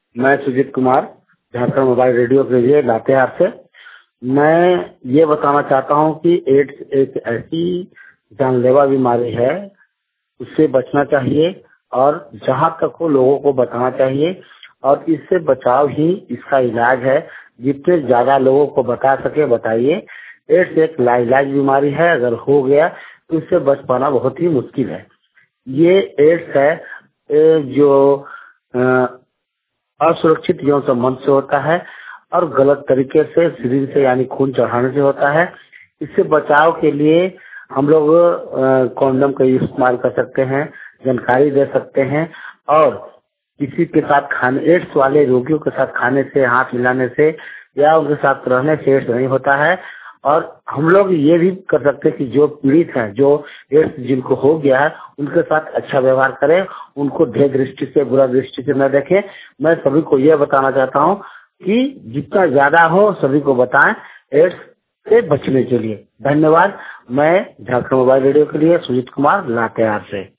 मैं Sujeet Kumar, Jharkhand mobile radio के लिए लातेहार से। मैं ये बताना चाहता हूँ कि एड्स एक ऐसी जानलेवा बीमारी है, उससे बचना चाहिए और जहाँ तक हो लोगों को बताना चाहिए और इससे बचाव ही इसका इलाज है। जितने ज्यादा लोगों को बता सके बताइए। एड्स एक लाइलाज बीमारी है, अगर हो गया तो इससे बच पाना बहुत ही मुश्किल है। ये एड्स है जो असुरक्षित यौन संबंध से होता है और गलत तरीके से शरीर से यानी खून चढ़ाने से होता है। इससे बचाव के लिए हम लोग कॉन्डम का इस्तेमाल कर सकते हैं, जानकारी दे सकते हैं और किसी के साथ खाने एड्स वाले रोगियों के साथ खाने से, हाथ मिलाने से या उनके साथ रहने से एड्स नहीं होता है। और हम लोग ये भी कर सकते हैं कि जो पीड़ित हैं, जो एड्स जिनको हो गया है, उनके साथ अच्छा व्यवहार करें, उनको ढेर दृष्टि से, बुरा दृष्टि से न देखें। मैं सभी को यह बताना चाहता हूँ कि जितना ज्यादा हो सभी को बताएं एड्स से बचने के लिए। धन्यवाद। मैं झारखंड मोबाइल रेडियो के लिए सुजीत कुमार, लातेहार से।